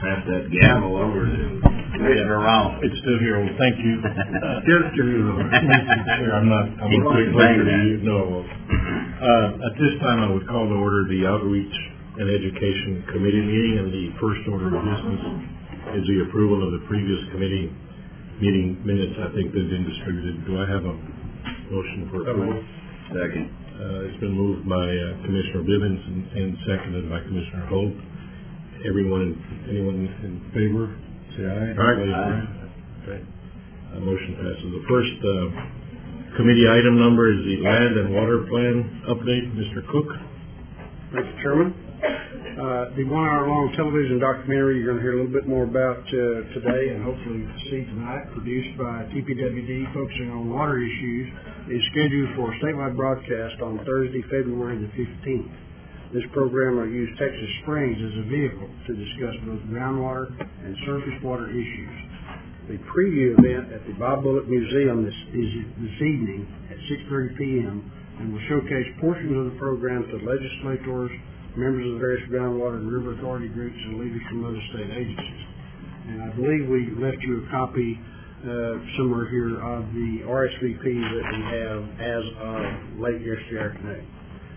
pass that gavel over to Commissioner Ross. It's still here. Well, thank you. Just to I'm going to take pleasure to you. No, I won't. At this time, I would call to order the Outreach and Education Committee meeting, and the first order of business is the approval of the previous committee meeting minutes. I think they've been distributed. Do I have a motion for approval? Second. It's been moved by Commissioner Bivens and seconded by Commissioner Holt. Anyone in favor, say aye. Aye. Okay. Motion passes. The first committee item number is the Land and Water Plan update. Mr. Cook. Thank you, Chairman. The 1-hour-long television documentary you're going to hear a little bit more about today and hopefully see tonight, produced by TPWD focusing on water issues, is scheduled for a statewide broadcast on Thursday, February the 15th. This program will use Texas Springs as a vehicle to discuss both groundwater and surface water issues. The preview event at the Bob Bullock Museum is this evening at 6:30 p.m. and will showcase portions of the program to legislators, members of the various groundwater and river authority groups, and leaders from other state agencies. And I believe we left you a copy somewhere here of the RSVP that we have as of late yesterday afternoon.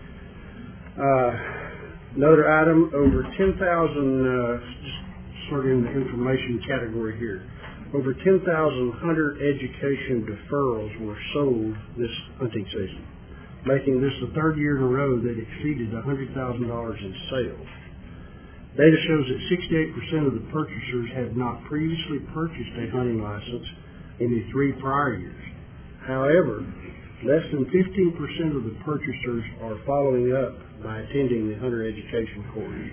Another item, over 10,000, just sort of in the information category here, over 10,000 hunter education deferrals were sold this hunting season, making this the third year in a row that exceeded $100,000 in sales. Data shows that 68% of the purchasers had not previously purchased a hunting license in the 3 prior years. However, less than 15% of the purchasers are following up by attending the hunter education course.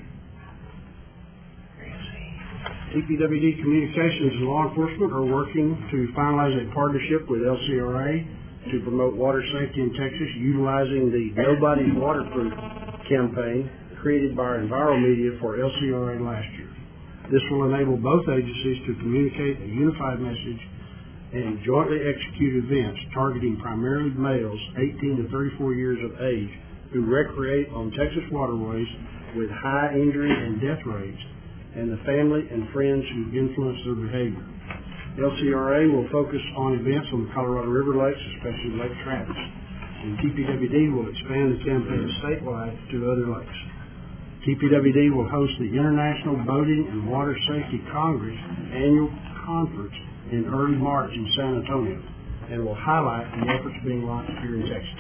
TPWD Communications and law enforcement are working to finalize a partnership with LCRA to promote water safety in Texas, utilizing the Nobody's Waterproof campaign created by our Enviromedia for LCRA last year. This will enable both agencies to communicate a unified message and jointly execute events targeting primarily males 18 to 34 years of age who recreate on Texas waterways with high injury and death rates, and the family and friends who influence their behavior. LCRA will focus on events on the Colorado River lakes, especially Lake Travis, and TPWD will expand the campaign statewide to other lakes. TPWD will host the International Boating and Water Safety Congress annual conference in early March in San Antonio, and will highlight the efforts being launched here in Texas.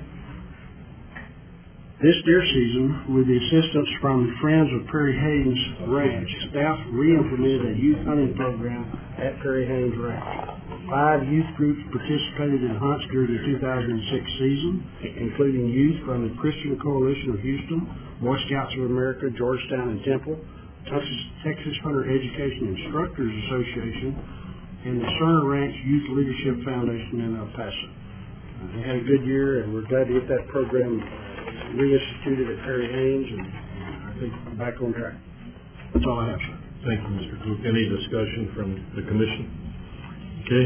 This deer season, with the assistance from the Friends of Perry Haynes Ranch, staff re-implemented a youth hunting program at Perry Haynes Ranch. 5 youth groups participated in hunts during the 2006 season, including youth from the Christian Coalition of Houston, Boy Scouts of America, Georgetown, and Temple, Texas Hunter Education Instructors Association, and the Cerner Ranch Youth Leadership Foundation in El Paso. They had a good year, and we're glad to get that program reinstituted at Perry Haynes, and I think back on track. That's all I have, sir. Thank you, Mr. Cook. Any discussion from the commission? Okay.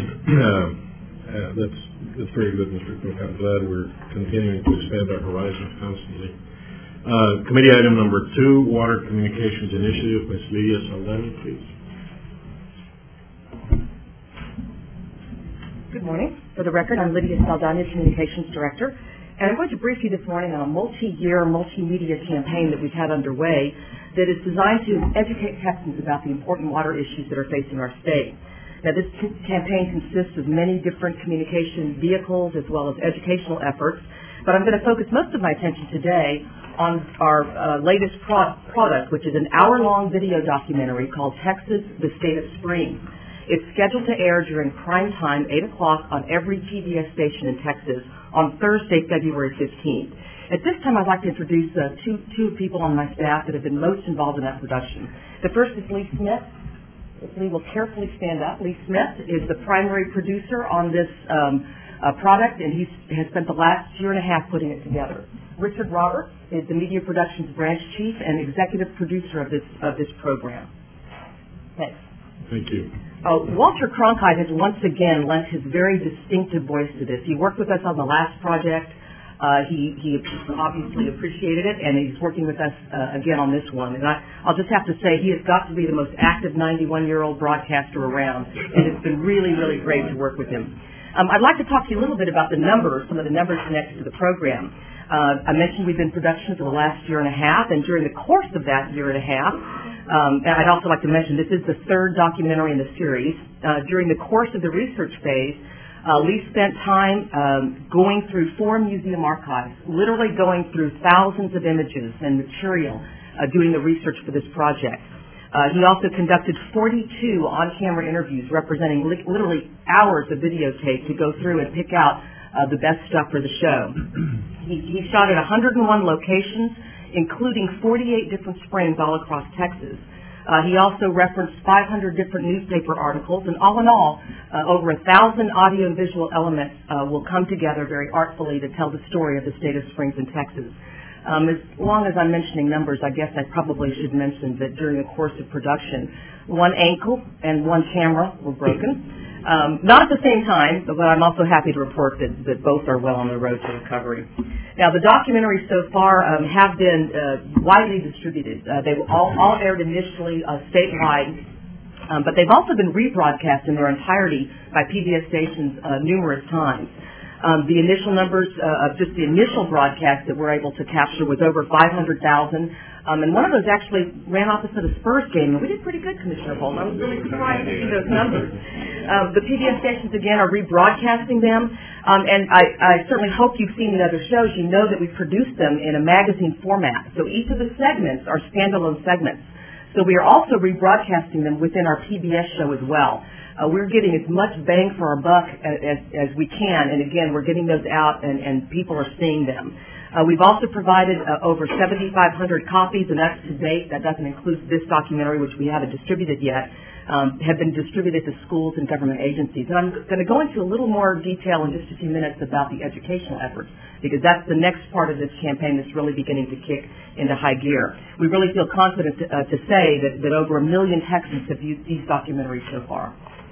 That's very good, Mr. Cook. I'm glad we're continuing to expand our horizons constantly. Committee item number 2, Water Communications Initiative. Ms. Lydia Saldana, please. Good morning. For the record, I'm Lydia Saldana, Communications Director, and I'm going to brief you this morning on a multi-year, multimedia campaign that we've had underway that is designed to educate Texans about the important water issues that are facing our state. Now, this campaign consists of many different communication vehicles as well as educational efforts, but I'm going to focus most of my attention today on our latest product, which is an hour-long video documentary called Texas, the State of Spring. It's scheduled to air during prime time, 8 o'clock, on every PBS station in Texas on Thursday, February 15th. At this time, I'd like to introduce two people on my staff that have been most involved in that production. The first is Lee Smith. If Lee will carefully stand up. Lee Smith is the primary producer on this product, and he has spent the last year and a half putting it together. Richard Roberts is the Media Productions Branch Chief and Executive Producer of this program. Thanks. Thank you. Walter Cronkite has once again lent his very distinctive voice to this. He worked with us on the last project. He obviously appreciated it, and he's working with us again on this one. And I'll just have to say, he has got to be the most active 91-year-old broadcaster around, and it's been really, really great to work with him. I'd like to talk to you a little bit about the numbers, some of the numbers connected to the program. I mentioned we've been in production for the last year and a half, and during the course of that year and a half, and I'd also like to mention this is the third documentary in the series. During the course of the research phase, Lee spent time going through 4 museum archives, literally going through thousands of images and material doing the research for this project. He also conducted 42 on-camera interviews representing literally hours of videotape to go through and pick out the best stuff for the show. He shot at 101 locations, including 48 different springs all across Texas. He also referenced 500 different newspaper articles, and all in all, over 1,000 audio and visual elements will come together very artfully to tell the story of the state of Springs in Texas. As long as I'm mentioning numbers, I guess I probably should mention that during the course of production, 1 ankle and 1 camera were broken. Not at the same time, but I'm also happy to report that both are well on their road to recovery. Now, the documentaries so far have been widely distributed. They were all aired initially statewide, but they've also been rebroadcast in their entirety by PBS stations numerous times. The initial numbers of just the initial broadcast that we're able to capture was over 500,000. And one of those actually ran opposite a Spurs game, and we did pretty good, Commissioner Bolton. I was really surprised to see those numbers. The PBS stations, again, are rebroadcasting them, and I certainly hope you've seen the other shows. You know that we produced them in a magazine format, so each of the segments are standalone segments. So we are also rebroadcasting them within our PBS show as well. We're getting as much bang for our buck as we can, and again, we're getting those out, and people are seeing them. We've also provided over 7,500 copies, and that's to date. That doesn't include this documentary, which we haven't distributed yet, have been distributed to schools and government agencies. And I'm going to go into a little more detail in just a few minutes about the educational efforts, because that's the next part of this campaign that's really beginning to kick into high gear. We really feel confident to say that over 1 million Texans have viewed these documentaries so far.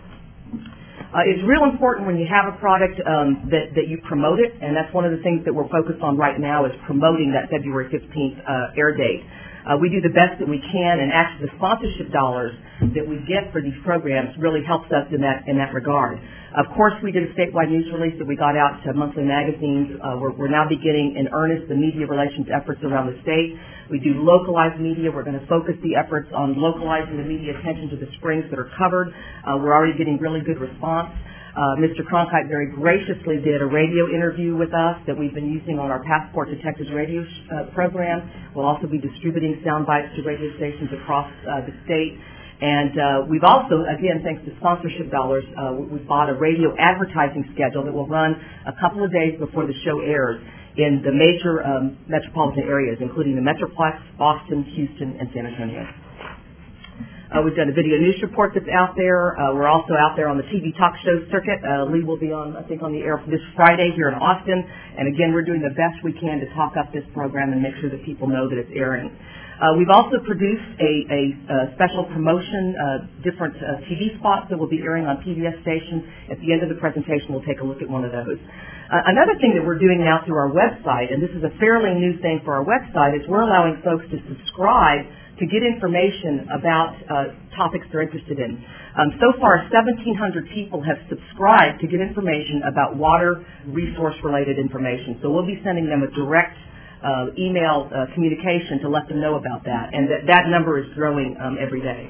It's real important when you have a product that you promote it, and that's one of the things that we're focused on right now is promoting that February 15th air date. We do the best that we can, and actually the sponsorship dollars that we get for these programs really helps us in that regard. Of course, we did a statewide news release that we got out to monthly magazines. We're now beginning in earnest the media relations efforts around the state. We do localized media. We're going to focus the efforts on localizing the media attention to the springs that are covered. We're already getting really good response. Mr. Cronkite very graciously did a radio interview with us that we've been using on our Passport to Texas radio program. We'll also be distributing sound bites to radio stations across the state. And we've also, again, thanks to sponsorship dollars, we've bought a radio advertising schedule that will run a couple of days before the show airs in the major metropolitan areas, including the Metroplex, Boston, Houston, and San Antonio. We've done a video news report that's out there. We're also out there on the TV talk show circuit. Lee will be on, I think, on the air this Friday here in Austin. And again, we're doing the best we can to talk up this program and make sure that people know that it's airing. We've also produced a special promotion, different TV spots that will be airing on PBS stations. At the end of the presentation, we'll take a look at one of those. Another thing that we're doing now through our website, and this is a fairly new thing for our website, is we're allowing folks to subscribe to get information about topics they're interested in. So far, 1,700 people have subscribed to get information about water resource-related information. So we'll be sending them a direct email communication to let them know about that, and that number is growing every day.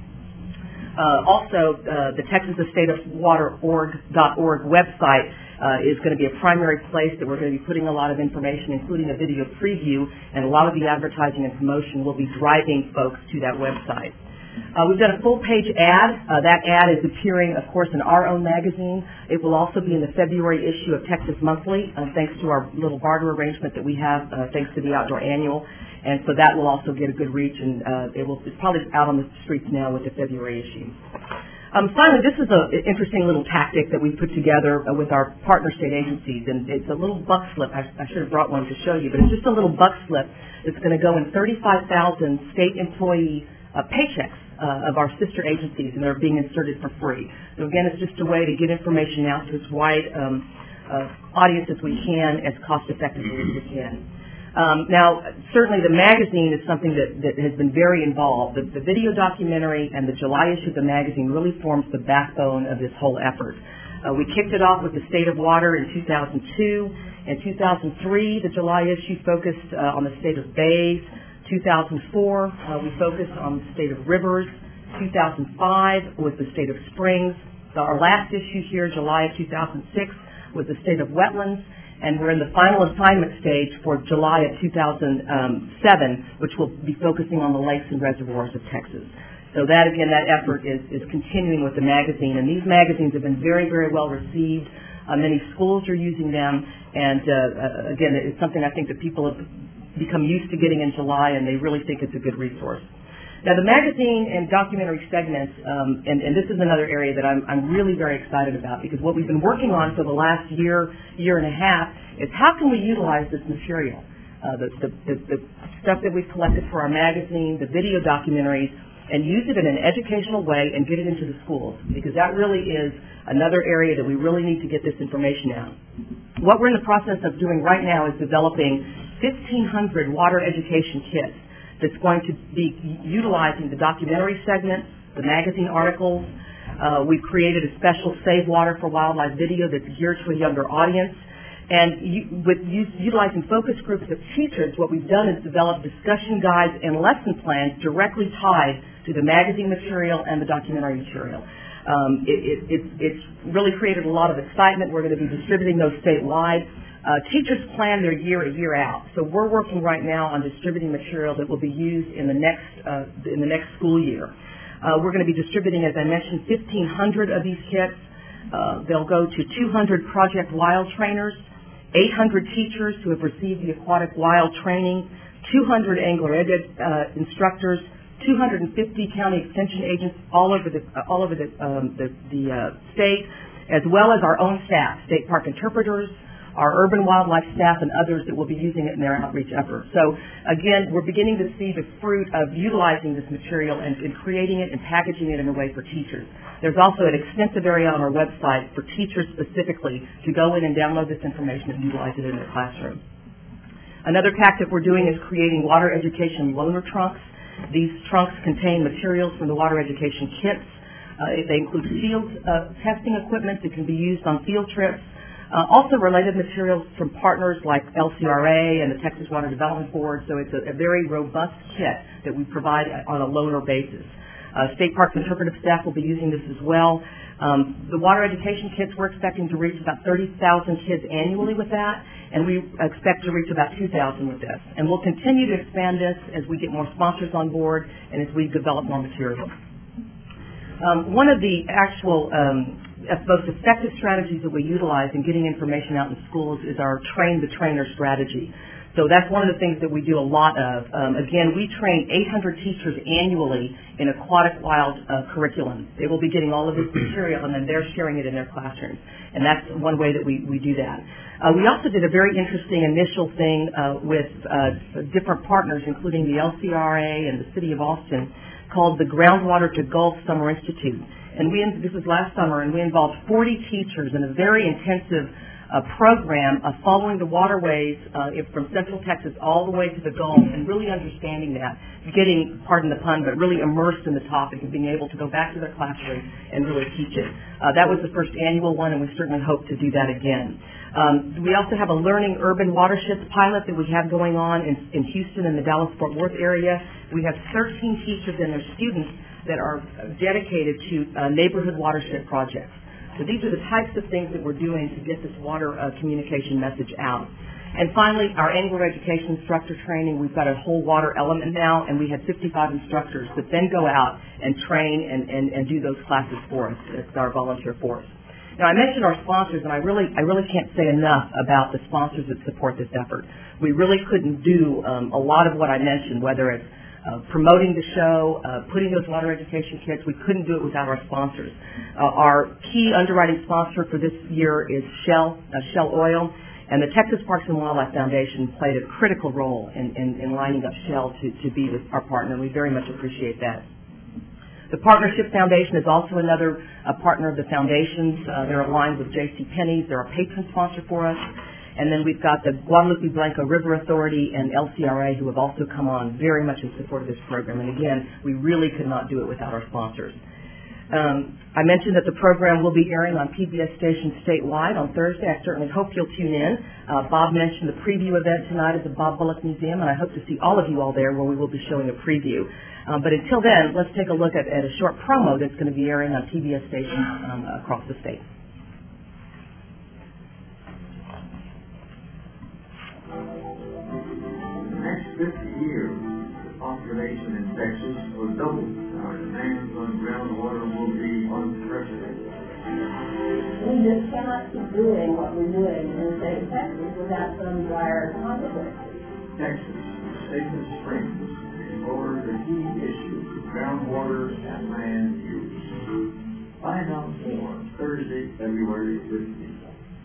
Also, the Texas State of Water.org website is going to be a primary place that we're going to be putting a lot of information, including a video preview, and a lot of the advertising and promotion will be driving folks to that website. We've done a full-page ad. That ad is appearing, of course, in our own magazine. It will also be in the February issue of Texas Monthly, thanks to our little barter arrangement that we have, thanks to the Outdoor Annual. And so that will also get a good reach, and it's probably out on the streets now with the February issue. Finally, this is an interesting little tactic that we put together with our partner state agencies, and it's a little buck slip. I should have brought one to show you, but it's just a little buck slip that's going to go in 35,000 state employee paychecks of our sister agencies, and they're being inserted for free. So again, it's just a way to get information out to as wide audience as we can, as cost effectively as we can. Now, certainly the magazine is something that has been very involved. The video documentary and the July issue of the magazine really forms the backbone of this whole effort. We kicked it off with the state of water in 2002. In 2003, the July issue focused on the state of bays. 2004, we focused on the state of rivers. 2005 was the state of springs. Our last issue here, July of 2006, was the state of wetlands. And we're in the final assignment stage for July of 2007, which will be focusing on the lakes and reservoirs of Texas. So that, again, that effort is continuing with the magazine. And these magazines have been very, very well received. Many schools are using them. And, again, it's something I think that people have become used to getting in July, and they really think it's a good resource. Now, the magazine and documentary segments, and this is another area that I'm really very excited about, because what we've been working on for the last year and a half is how can we utilize this material, the stuff that we've collected for our magazine, the video documentaries, and use it in an educational way and get it into the schools, because that really is another area that we really need to get this information out. What we're in the process of doing right now is developing 1,500 water education kits that's going to be utilizing the documentary segments, the magazine articles. We've created a special Save Water for Wildlife video that's geared to a younger audience. And with utilizing focus groups of teachers, what we've done is develop discussion guides and lesson plans directly tied to the magazine material and the documentary material. It's really created a lot of excitement. We're going to be distributing those statewide. Teachers plan their year a year out, so we're working right now on distributing material that will be used in the next school year. We're going to be distributing, as I mentioned, 1,500 of these kits. They'll go to 200 Project Wild trainers, 800 teachers who have received the Aquatic Wild training, 200 angler ed instructors, 250 county extension agents all over the state, as well as our own staff, state park interpreters, our urban wildlife staff, and others that will be using it in their outreach efforts. So, again, we're beginning to see the fruit of utilizing this material and creating it and packaging it in a way for teachers. There's also an extensive area on our website for teachers specifically to go in and download this information and utilize it in their classroom. Another tactic we're doing is creating water education loaner trunks. These trunks contain materials from the water education kits. They include field testing equipment that can be used on field trips. Also related materials from partners like LCRA and the Texas Water Development Board, so it's a very robust kit that we provide on a loaner basis. State Parks interpretive staff will be using this as well. The water education kits, we're expecting to reach about 30,000 kids annually with that, and we expect to reach about 2,000 with this. And we'll continue to expand this as we get more sponsors on board and as we develop more material. One of the actual most effective strategies that we utilize in getting information out in schools is our Train the Trainer strategy. So that's one of the things that we do a lot of. Again, we train 800 teachers annually in aquatic wild curriculum. They will be getting all of this material, and then they're sharing it in their classrooms. And that's one way that we do that. We also did a very interesting initial thing with different partners, including the LCRA and the City of Austin, called the Groundwater to Gulf Summer Institute. And this was last summer, and we involved 40 teachers in a very intensive program of following the waterways from Central Texas all the way to the Gulf and really understanding that, getting, pardon the pun, but really immersed in the topic and being able to go back to their classroom and really teach it. That was the first annual one, and we certainly hope to do that again. We also have a Learning Urban Watersheds pilot that we have going on in Houston and the Dallas-Fort Worth area. We have 13 teachers and their students that are dedicated to neighborhood watershed projects. So these are the types of things that we're doing to get this water communication message out. And finally, our angler education instructor training, we've got a whole water element now, and we had 55 instructors that then go out and train and do those classes for us. It's our volunteer force. Now, I mentioned our sponsors, and I really can't say enough about the sponsors that support this effort. We really couldn't do a lot of what I mentioned, whether it's promoting the show, putting those water education kits. We couldn't do it without our sponsors. Our key underwriting sponsor for this year is Shell Oil, and the Texas Parks and Wildlife Foundation played a critical role in lining up Shell to be our partner. We very much appreciate that. The Partnership Foundation is also another partner of the foundations. They're aligned with J.C. Penney's. They're a patron sponsor for us. And then we've got the Guadalupe Blanco River Authority and LCRA, who have also come on very much in support of this program. And again, we really could not do it without our sponsors. I mentioned that the program will be airing on PBS stations statewide on Thursday. I certainly hope you'll tune in. Bob mentioned the preview event tonight at the Bob Bullock Museum, and I hope to see all of you all there where we will be showing a preview. But until then, let's take a look at a short promo that's going to be airing on PBS stations across the state. The next 50 years, the population in Texas will double. Our demands on groundwater will be unprecedented. We just cannot keep doing what we're doing in the state of Texas without some dire consequences. Texas, the state of springs, explores the key issues of groundwater and land use. Find out more Thursday, February 15th.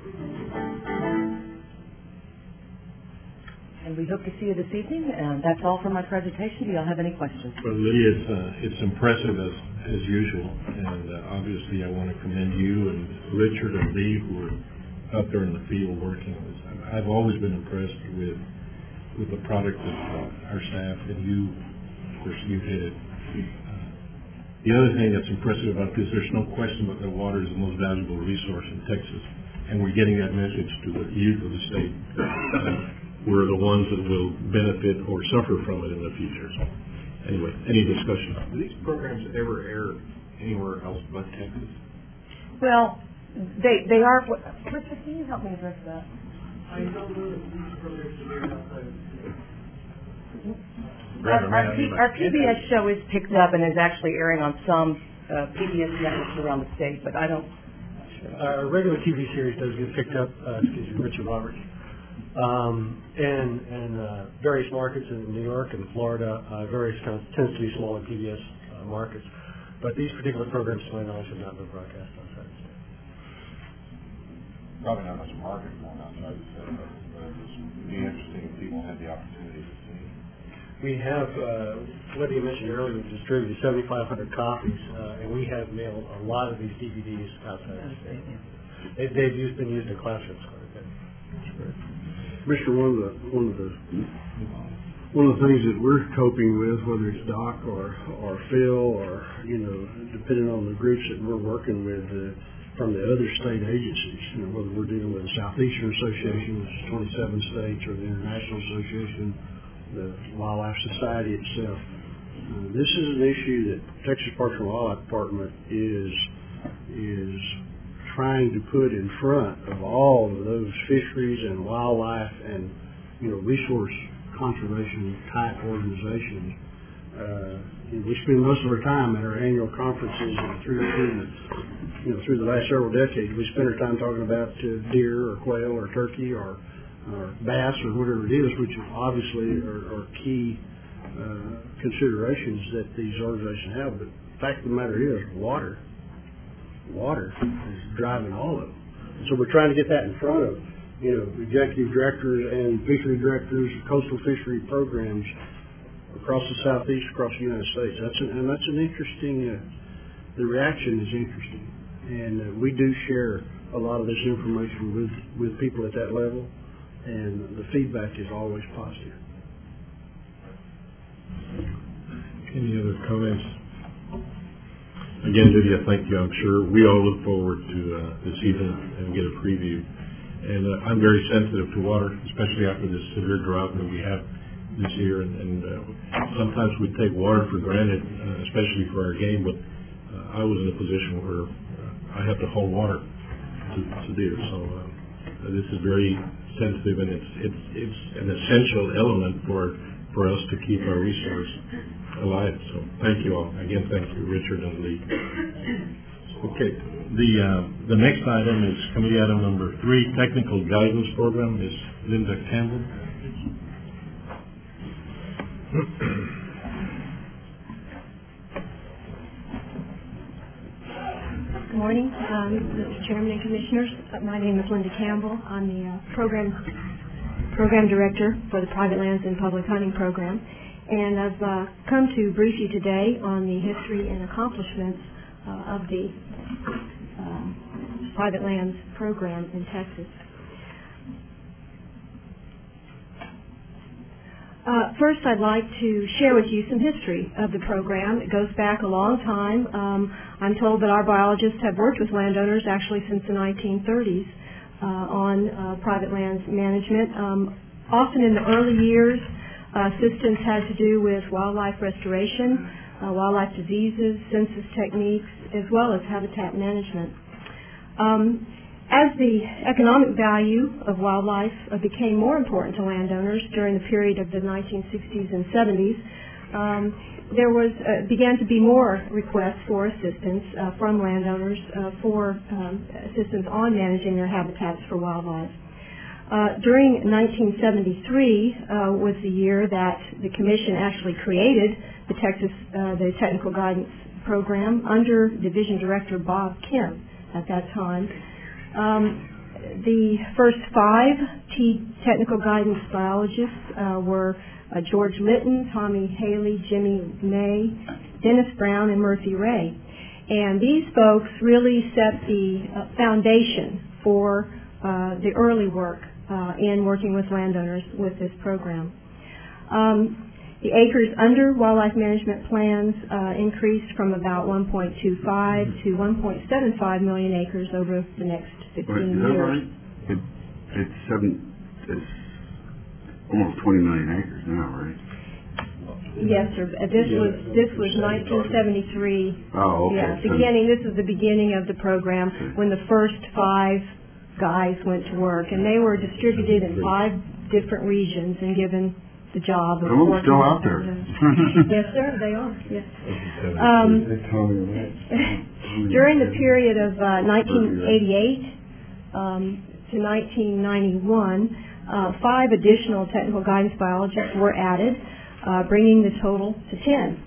And we hope to see you this evening. And that's all for my presentation. Do y'all have any questions? Well, Lydia, it's impressive as usual, and obviously I want to commend you and Richard and Lee who are out there in the field working. I've always been impressed with the product of our staff, and you, of course, you've hit it. The other thing that's impressive about this, there's no question but that water is the most valuable resource in Texas, and we're getting that message to the youth of the state. We're the ones that will benefit or suffer from it in the future. So, anyway, any discussion? Do these programs ever air anywhere else but Texas? Well, they are. Richard, can you help me address that? I don't know that these programs are aired outside of the state. Our PBS show is picked up and is actually airing on some PBS networks around the state, but I don't. Our regular TV series does get picked up, Richard Roberts. And various markets in New York and Florida, various tends to be smaller PBS markets. But these particular programs, to my knowledge, have not been broadcast outside the state. Probably not much market for them outside the state, but it's be interesting if people had the opportunity to see. We have, Lydia mentioned earlier, we distributed 7,500 copies, and we have mailed a lot of these DVDs outside the state. They've been used in classrooms quite a bit. That's great. Commissioner, one of the things that we're coping with, whether it's Doc or Phil or depending on the groups that we're working with from the other state agencies, whether we're dealing with the Southeastern Association, which is 27 states, or the International Association, the Wildlife Society itself. This is an issue that Texas Parks and Wildlife Department is trying to put in front of all of those fisheries and wildlife and resource conservation type organizations. We spend most of our time at our annual conferences and through the last several decades. We spend our time talking about deer or quail or turkey or bass or whatever it is, which obviously are key considerations that these organizations have. But the fact of the matter is, water is driving all of them. So we're trying to get that in front of, executive directors and fishery directors, coastal fishery programs across the Southeast, across the United States. That's an interesting, the reaction is interesting. And we do share a lot of this information with people at that level, and the feedback is always positive. Any other comments? Again, Lydia, thank you. I'm sure we all look forward to this evening and get a preview. And I'm very sensitive to water, especially after this severe drought that we have this year. And sometimes we take water for granted, especially for our game. But I was in a position where I have to hold water to deer. So this is very sensitive, and it's an essential element for us to keep our resource alive. So thank you all. Again, thank you, Richard and Lee. Okay, the next item is committee item number 3, Technical Guidance Program. Ms. Linda Campbell. Good morning, Mr. Chairman and Commissioners. My name is Linda Campbell. I'm the program director for the Private Lands and Public Hunting Program. and I've come to brief you today on the history and accomplishments of the private lands program in Texas. First, I'd like to share with you some history of the program. It goes back a long time. I'm told that our biologists have worked with landowners actually since the 1930s on private lands management. Often in the early years, assistance had to do with wildlife restoration, wildlife diseases, census techniques, as well as habitat management. As the economic value of wildlife became more important to landowners during the period of the 1960s and 70s, there began to be more requests for assistance from landowners for assistance on managing their habitats for wildlife. During 1973 was the year that the Commission actually created the Technical Guidance Program under Division Director Bob Kemp at that time. The first 5 technical guidance biologists were George Litton, Tommy Haley, Jimmy May, Dennis Brown, and Murphy Ray. And these folks really set the foundation for the early work in working with landowners with this program. The acres under wildlife management plans increased from about 1.25 to 1.75 million acres over the next 15 years. Is that right? It's almost 20 million acres now, right? Yes, sir. This was 1973. Oh, okay. Yeah, this is the beginning of the program when the first 5 guys went to work, and they were distributed in 5 different regions and given the job of working. Still out there. Yes, sir, they are. Yes. During the period of 1988 to 1991, 5 additional technical guidance biologists were added, bringing the total to 10.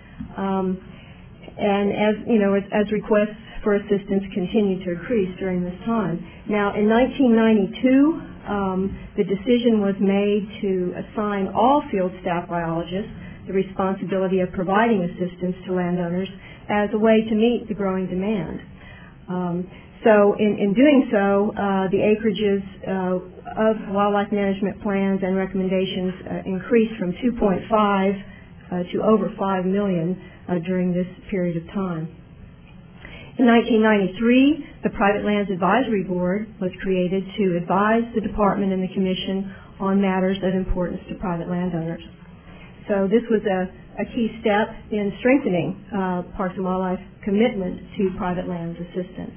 And as requests for assistance continued to increase during this time. Now, in 1992, the decision was made to assign all field staff biologists the responsibility of providing assistance to landowners as a way to meet the growing demand. So in doing so, the acreages of wildlife management plans and recommendations increased from 2.5 to over 5 million during this period of time. In 1993, the Private Lands Advisory Board was created to advise the Department and the Commission on matters of importance to private landowners. So this was a key step in strengthening Parks and Wildlife commitment to private lands assistance.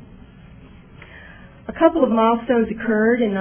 A couple of milestones occurred in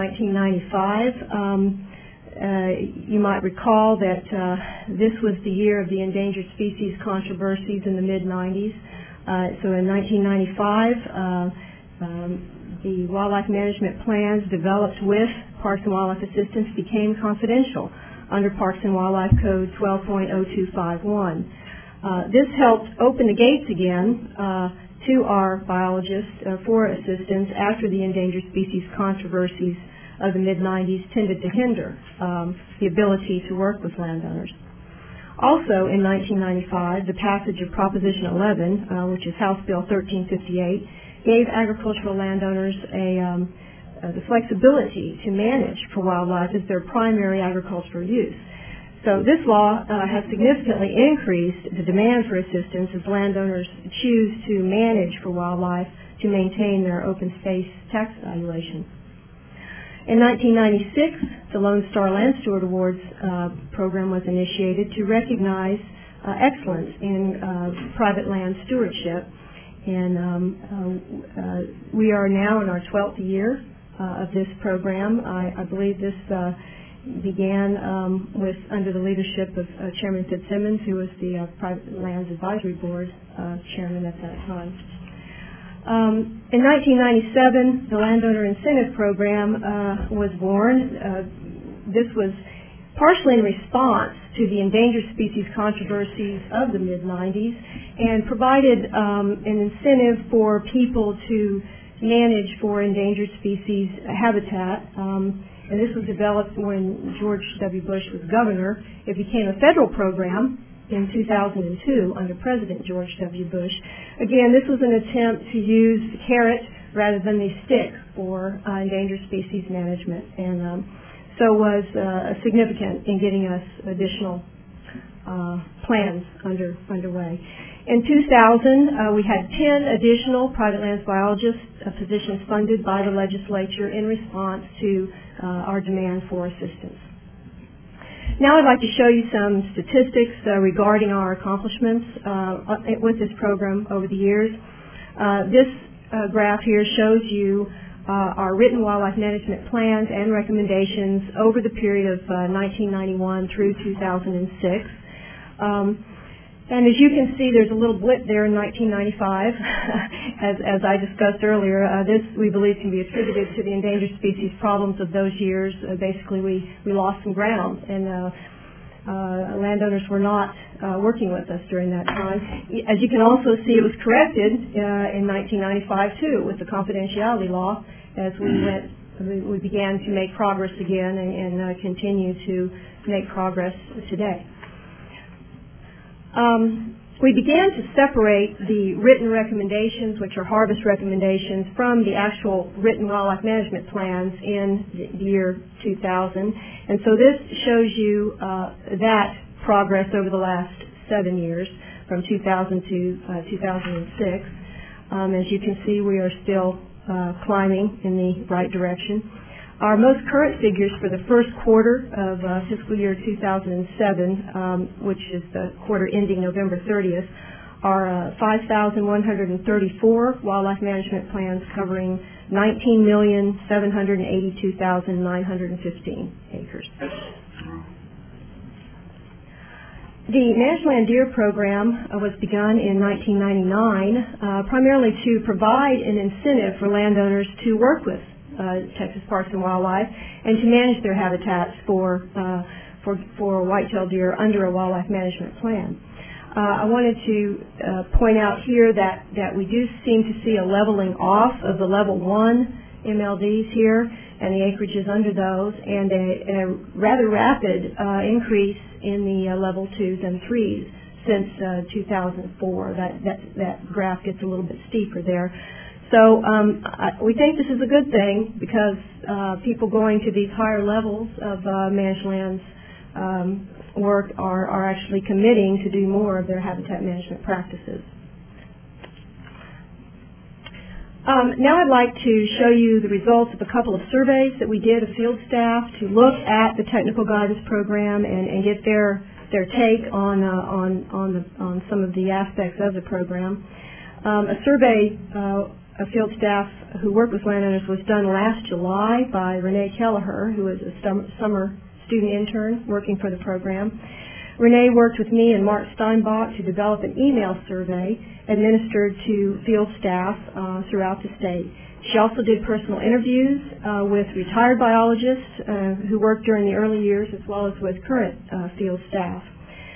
1995. You might recall that this was the year of the endangered species controversies in the mid-90s. So in 1995, the wildlife management plans developed with Parks and Wildlife Assistance became confidential under Parks and Wildlife Code 12.0251. This helped open the gates again to our biologists for assistance after the endangered species controversies of the mid-90s tended to hinder the ability to work with landowners. Also in 1995, the passage of Proposition 11, which is House Bill 1358, gave agricultural landowners the flexibility to manage for wildlife as their primary agricultural use. So this law has significantly increased the demand for assistance as landowners choose to manage for wildlife to maintain their open space tax valuation. In 1996, the Lone Star Land Steward Awards program was initiated to recognize excellence in private land stewardship. And we are now in our 12th year of this program. I believe this began with under the leadership of Chairman Fitzsimmons, who was the Private Lands Advisory Board chairman at that time. In 1997, the Landowner Incentive Program was born. This was partially in response to the endangered species controversies of the mid-90s and provided an incentive for people to manage for endangered species habitat and this was developed when George W. Bush was governor. It became a federal program in 2002 under President George W. Bush. Again, this was an attempt to use the carrot rather than the stick for endangered species management, and so was significant in getting us additional plans underway. In 2000, we had 10 additional private lands biologist positions funded by the legislature in response to our demand for assistance. Now I'd like to show you some statistics regarding our accomplishments with this program over the years. This graph here shows you our written wildlife management plans and recommendations over the period of 1991 through 2006. And as you can see, there's a little blip there in 1995. as I discussed earlier, this, we believe, can be attributed to the endangered species problems of those years. Basically, we lost some ground, and landowners were not working with us during that time. As you can also see, it was corrected in 1995, too, with the confidentiality law, as we began to make progress again and continue to make progress today. We began to separate the written recommendations, which are harvest recommendations, from the actual written wildlife management plans in the year 2000. And so this shows you that progress over the last 7 years, from 2000 to 2006. As you can see, we are still climbing in the right direction. Our most current figures for the first quarter of fiscal year 2007, which is the quarter ending November 30th, are 5,134 wildlife management plans covering 19,782,915 acres. The Managed Land Deer Program was begun in 1999 primarily to provide an incentive for landowners to work with Texas Parks and Wildlife and to manage their habitats for white-tailed deer under a wildlife management plan. I wanted to point out here that we do seem to see a leveling off of the level 1 MLDs here and the acreages under those, and a rather rapid increase in the level 2s and 3s since 2004. That graph gets a little bit steeper there. So we think this is a good thing because people going to these higher levels of managed lands work are actually committing to do more of their habitat management practices. Now I'd like to show you the results of a couple of surveys that we did of field staff to look at the technical guidance program and get their take on some of the aspects of the program. A survey of field staff who work with landowners was done last July by Renee Kelleher, who is a summer student intern working for the program. Renee worked with me and Mark Steinbach to develop an email survey administered to field staff throughout the state. She also did personal interviews with retired biologists who worked during the early years as well as with current field staff.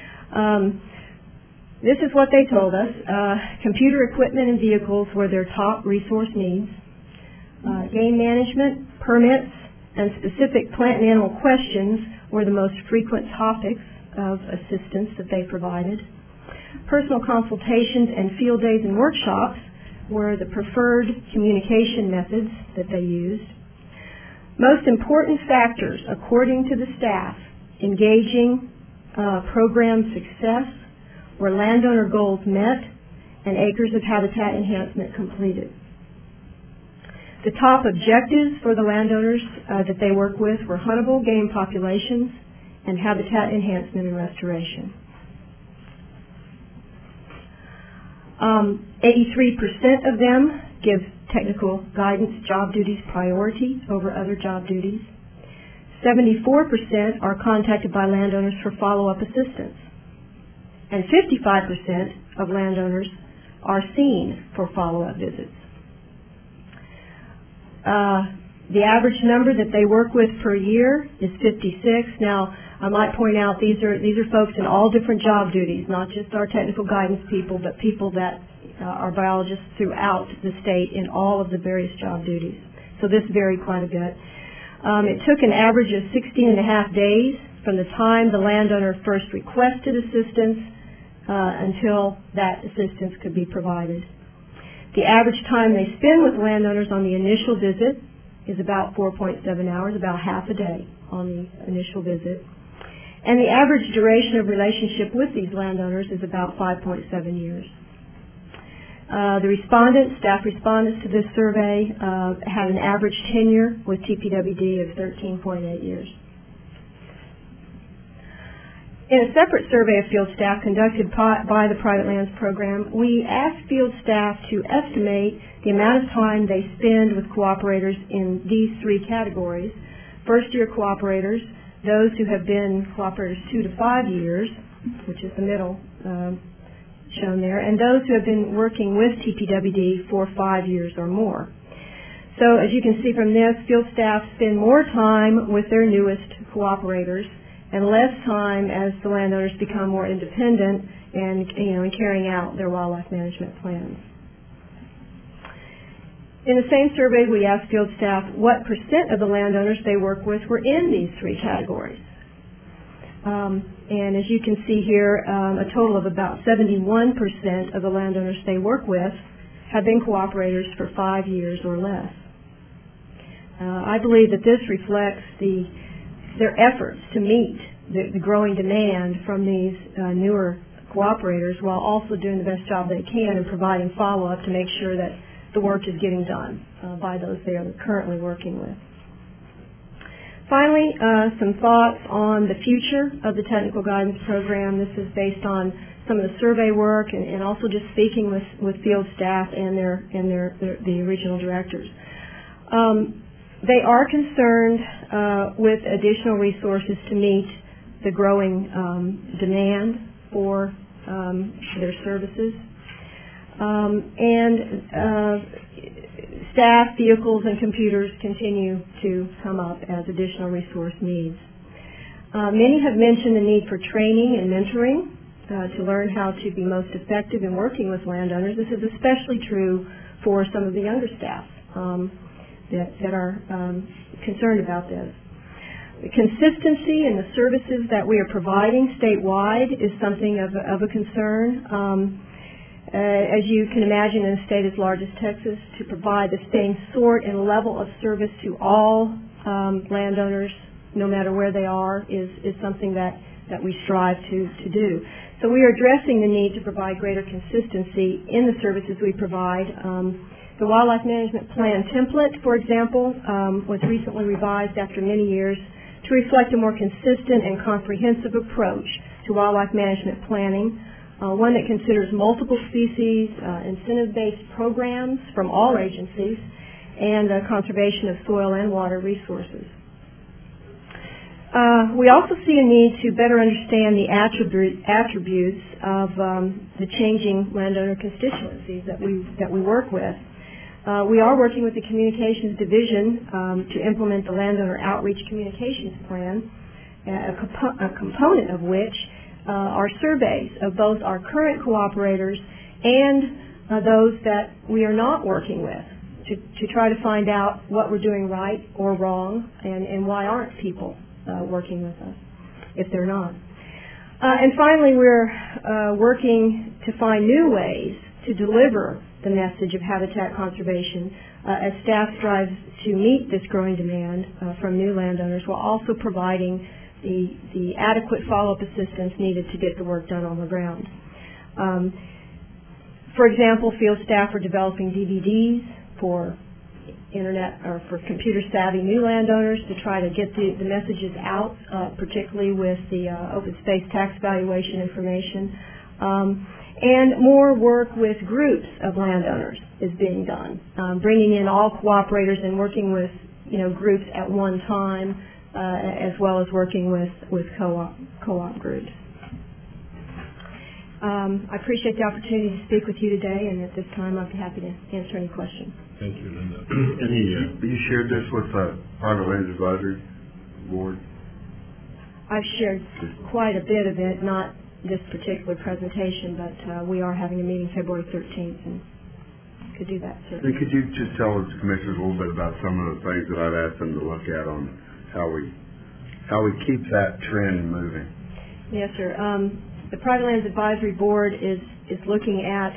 This is what they told us. Computer equipment and vehicles were their top resource needs. Game management, permits, and specific plant and animal questions were the most frequent topics of assistance that they provided. Personal consultations and field days and workshops were the preferred communication methods that they used. Most important factors, according to the staff, engaging program success were landowner goals met and acres of habitat enhancement completed. The top objectives for the landowners that they work with were huntable game populations and habitat enhancement and restoration. 83% of them give technical guidance job duties priority over other job duties. 74% are contacted by landowners for follow-up assistance. And 55% of landowners are seen for follow-up visits. The average number that they work with per year is 56. Now, I might point out these are folks in all different job duties, not just our technical guidance people, but people that are biologists throughout the state in all of the various job duties. So this varied quite a bit. It took an average of 16 and a half days from the time the landowner first requested assistance until that assistance could be provided. The average time they spend with landowners on the initial visit is about 4.7 hours, about half a day on the initial visit. And the average duration of relationship with these landowners is about 5.7 years. The staff respondents to this survey had an average tenure with TPWD of 13.8 years. In a separate survey of field staff conducted by the Private Lands Program, we asked field staff to estimate the amount of time they spend with cooperators in these three categories. First-year cooperators, those who have been cooperators 2 to 5 years, which is the middle shown there, and those who have been working with TPWD for 5 years or more. So as you can see from this, field staff spend more time with their newest cooperators and less time as the landowners become more independent and in carrying out their wildlife management plans. In the same survey, we asked field staff what % of the landowners they work with were in these three categories. And as you can see here, a total of about 71% of the landowners they work with have been cooperators for 5 years or less. I believe that this reflects their efforts to meet the growing demand from these newer cooperators while also doing the best job they can in providing follow-up to make sure that the work is getting done by those they are currently working with. Finally, some thoughts on the future of the Technical Guidance Program. This is based on some of the survey work and also just speaking with field staff and the regional directors. They are concerned with additional resources to meet the growing demand for their services. Staff, vehicles, and computers continue to come up as additional resource needs. Many have mentioned the need for training and mentoring to learn how to be most effective in working with landowners. This is especially true for some of the younger staff that are concerned about this. The consistency in the services that we are providing statewide is something of a concern. As you can imagine, in a state as large as Texas, to provide the same sort and level of service to all landowners, no matter where they are, is something that we strive to do. So we are addressing the need to provide greater consistency in the services we provide. The Wildlife Management Plan template, for example, was recently revised after many years to reflect a more consistent and comprehensive approach to wildlife management planning, one that considers multiple species, incentive-based programs from all agencies, and conservation of soil and water resources. We also see a need to better understand the attributes of the changing landowner constituencies that we work with. We are working with the Communications Division to implement the Landowner Outreach Communications Plan, a component of which are surveys of both our current cooperators and those that we are not working with to try to find out what we're doing right or wrong and why aren't people working with us if they're not. And finally, we're working to find new ways to deliver the message of habitat conservation as staff strives to meet this growing demand from new landowners while also providing the adequate follow-up assistance needed to get the work done on the ground. For example, field staff are developing DVDs for internet or for computer-savvy new landowners to try to get the messages out, particularly with the open space tax valuation information. And more work with groups of landowners is being done, bringing in all cooperators and working with groups at one time, as well as working with co-op groups. I appreciate the opportunity to speak with you today, and at this time I'd be happy to answer any questions. Thank you, Linda. You shared this with the Private Lands Advisory Board? I've shared quite a bit of it, not this particular presentation, but we are having a meeting February 13th. And could do that, And certainly. could you just tell us, commissioners, a little bit about some of the things that I've asked them to look at on how we keep that trend moving? Yes, sir. The Private Lands Advisory Board is looking at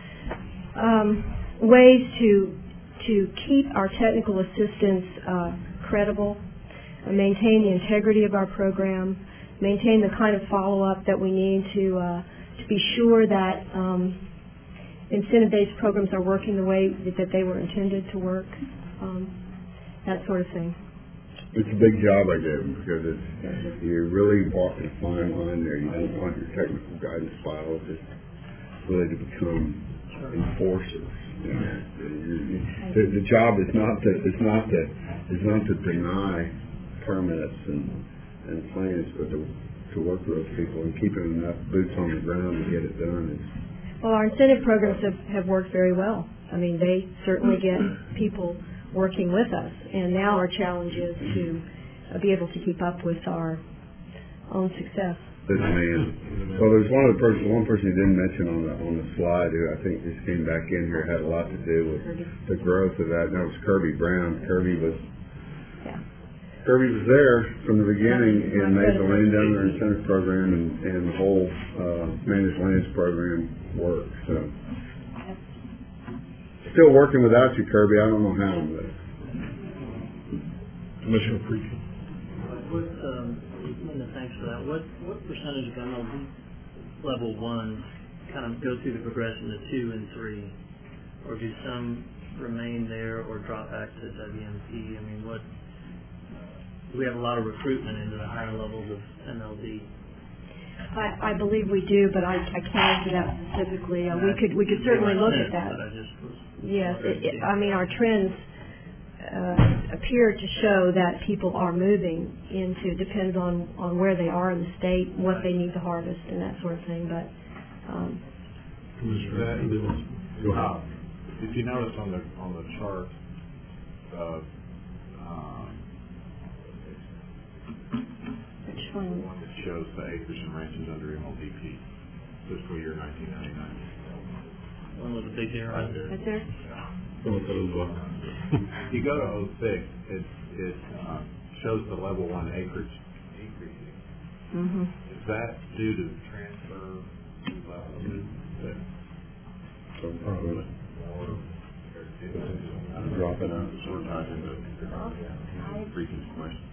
ways to keep our technical assistance credible, maintain the integrity of our program, maintain the kind of follow-up that we need to be sure that incentive-based programs are working the way that they were intended to work, that sort of thing. It's a big job I gave them because you're really walking a fine line there. You don't want your technical guidance files just really to become enforcers. You know, the job is not to deny permits and plans, but to work with those people and keeping enough boots on the ground to get it done. Well, our incentive programs have worked very well. I mean, they certainly get people working with us, and now our challenge is to be able to keep up with our own success. This man. Well, there's one person you didn't mention on the slide who I think just came back in here, had a lot to do with the growth of that, and that was Kirby Brown. Kirby was there from the beginning and made the landowner incentive program and the whole managed lands program work. So, still working without you, Kirby. I don't know how, but Commissioner Friedman. Linda, thanks for that. What percentage of MLD level 1 kind of go through the progression to 2 and 3, or do some remain there or drop back to WMP? I mean, we have a lot of recruitment into the higher levels of MLD. I believe we do, but I can't answer that specifically. We could certainly look at that. Yes, I mean, our trends appear to show that people are moving into, depends on where they are in the state, what they need to harvest and that sort of thing, but if you notice on the chart, which one? One that shows the acres and ranches under MLDP, fiscal year 1999. One with a big zero. Right there. Right there? If you go to 06, it shows the level 1 acreage increasing. Mm-hmm. Is that due to the transfer to level 2? dropping out. Sort of ties into Friedman's question.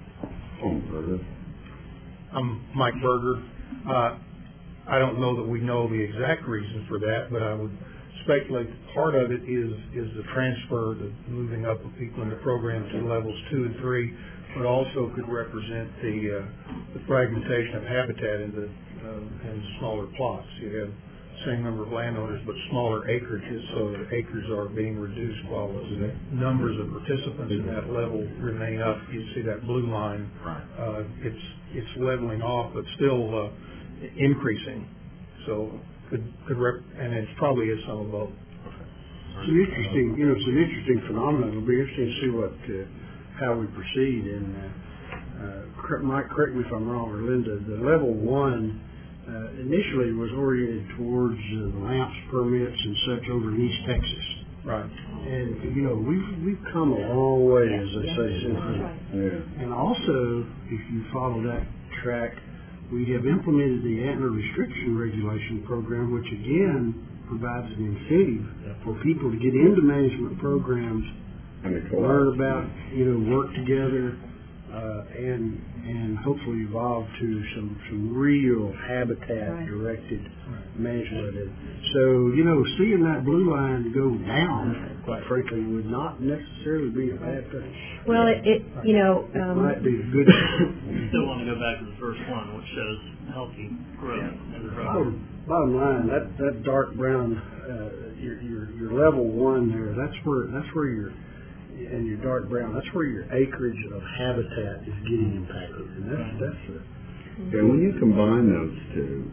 I'm Mike Berger. I don't know that we know the exact reason for that, but I would speculate that part of it is the transfer, the moving up of people in the program to levels 2 and 3, but also could represent the fragmentation of habitat in smaller plots. You have the same number of landowners, but smaller acreages, so the acres are being reduced while the numbers of participants in that level remain up. You see that blue line. Right. It's leveling off, but still increasing. So and it probably is some of both. It's an interesting phenomenon. It'll be interesting to see how we proceed. And Mike, correct me if I'm wrong, or Linda. The level 1 initially was oriented towards the LAMPS permits and such over in East Texas. Right. And we've come a long way, as they say, since then. Yeah. And also, if you follow that track, we have implemented the antler restriction regulation program, which again provides an incentive for people to get into management programs, learn about, work together, and hopefully evolve to some real habitat directed management. And so, seeing that blue line go down, quite frankly, would not necessarily be a bad thing. Well, it might be a good You still want to go back to the first one, which shows healthy growth in the program. Bottom line, that dark brown, your level 1 there, that's where your and your dark brown, that's where your acreage of habitat is getting impacted, and and when you combine those two,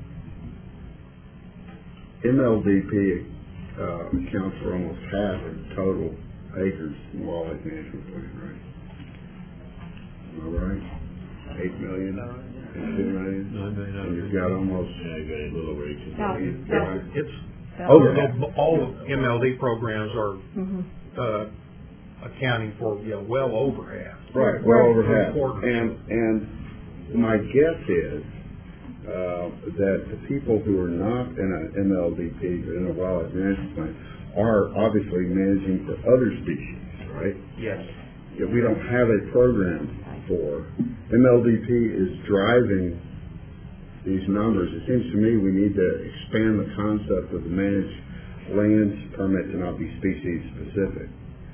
MLDP accounts for almost half of the total acres in wildlife management plan, right? Am I right? 8 million? 2 million? 9 million. And you've got almost you got a little over 18 million. It's All of MLD programs are accounting for well over half. Right, well over half. And my guess is that the people who are not in an MLDP, in a wildlife management plan, are obviously managing for other species, right? Yes. If we don't have a program for MLDP is driving these numbers, it seems to me we need to expand the concept of the managed lands permit to not be species specific.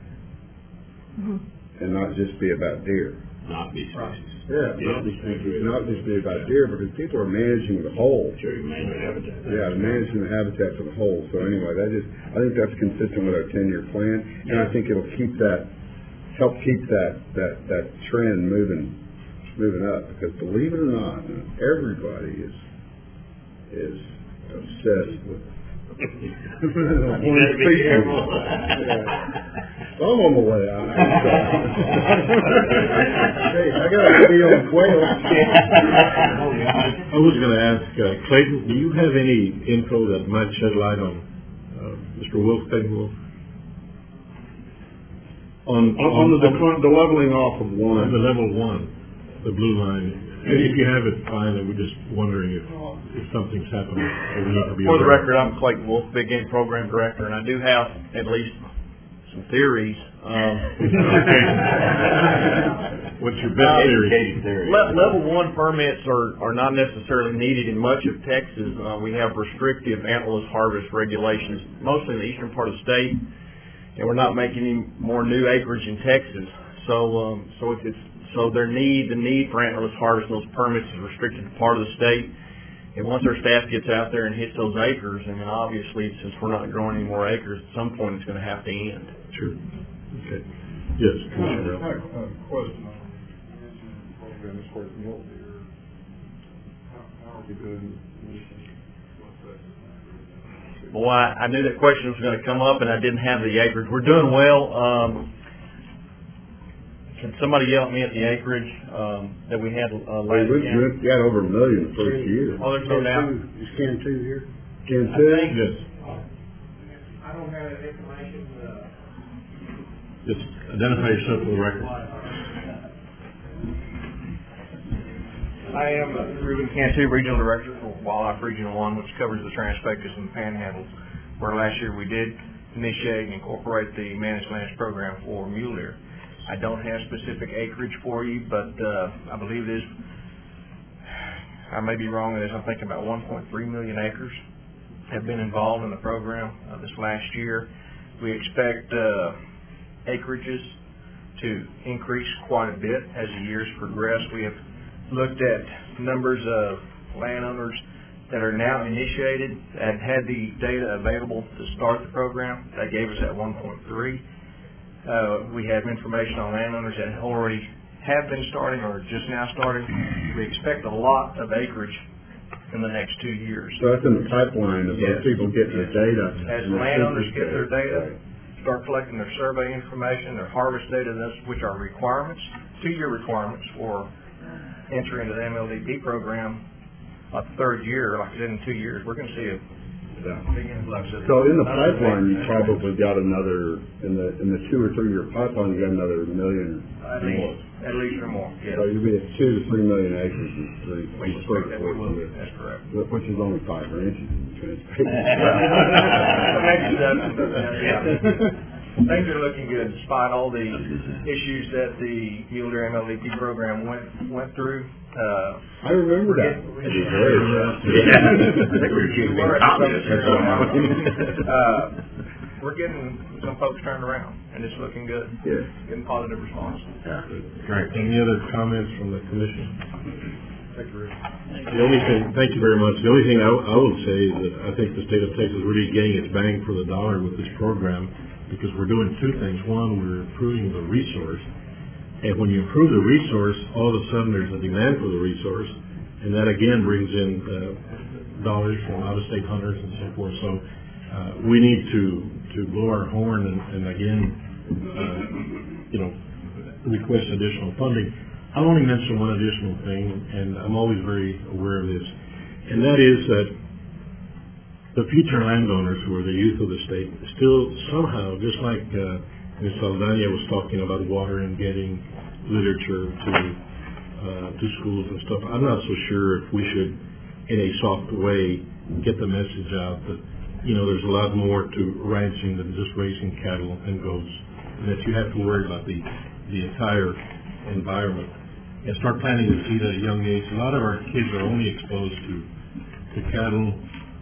And not just be about deer. Not be species. Yeah, not just be about deer, because people are managing the whole. Sure, you manage the habitat. Yeah, managing the habitat for the whole. So anyway, I think that's consistent with our 10-year plan, and I think it'll help keep that trend moving up. Because believe it or not, everybody is obsessed with. You better be careful. I'm on the way out. Hey, I got to be on quail. I was going to ask Clayton, do you have any info that might shed light on Mr. Wolf, Clayton Wolf? On the leveling off of one. The level 1, the blue line. If you have it, fine. We're just wondering if something's happening. For the record, I'm Clayton Wolf, Big Game Program Director, and I do have at least some theories. What's your best theory? Level 1 permits are not necessarily needed in much of Texas. We have restrictive antlerless harvest regulations, mostly in the eastern part of the state, and we're not making any more new acreage in Texas. So the need for antlerless harvest and those permits is restricted to part of the state. And once our staff gets out there and hits those acres, and then obviously, since we're not growing any more acres, at some point it's going to have to end. Sure. Okay. Yes, Commissioner. I have a question on the program as far as mule deer. How are we doing? Well, I knew that question was going to come up, and I didn't have the acreage. We're doing well. Can somebody yell at me at the acreage that we had last year? We got over 1 million the first year. Oh, there's no doubt. Is Ken 2 here? Ken 2? Yes. I don't have that information. Just identify yourself for the record. I am Reuben Cantu, Regional Director for Wildlife Region 1, which covers the Trans-Pecos and Panhandles, where last year we did initiate and incorporate the Managed Lands Program for mule deer. I don't have specific acreage for you, but I believe it is, I may be wrong, I'm thinking about 1.3 million acres have been involved in the program this last year. We expect acreages to increase quite a bit as the years progress. We have looked at numbers of landowners that are now initiated and had the data available to start the program. That gave us that 1.3. We have information on landowners that already have been starting or just now starting. We expect a lot of acreage in the next 2 years. So that's in the pipeline of those people getting the data. As landowners get their data, start collecting their survey information, their harvest data, which are requirements, 2-year requirements for entry into the MLDP program, a third year, like I said, in 2 years, we're going to see a big influx of. So in the pipeline, you probably got another in the 2 or 3 year pipeline, you got another 1 million At least or more. Yes. So you'll be at 2 to 3 million acres in We expect that we will. That's correct. Which is only 5 ranches in the Things are looking good despite all the issues that the mule deer MLDP program went through. I remember that. We're getting some folks turned around, and it's looking good. Yeah. Getting positive response. Great. Any other comments from the commission? Thank you, Rick. Thank you very much. The only thing I will say is that I think the state of Texas is really getting its bang for the dollar with this program, because we're doing 2 things. One, we're improving the resource. And when you improve the resource, all of a sudden there's a demand for the resource. And that again brings in dollars from out-of-state hunters and so forth. So we need to blow our horn and again, request additional funding. I'll only mention one additional thing, and I'm always very aware of this. And that is that the future landowners who are the youth of the state still somehow, just like Ms. Saldana was talking about water and getting literature to schools and stuff, I'm not so sure if we should, in a soft way, get the message out that, there's a lot more to ranching than just raising cattle and goats, and that you have to worry about the entire environment and start planting the seed at a young age. A lot of our kids are only exposed to cattle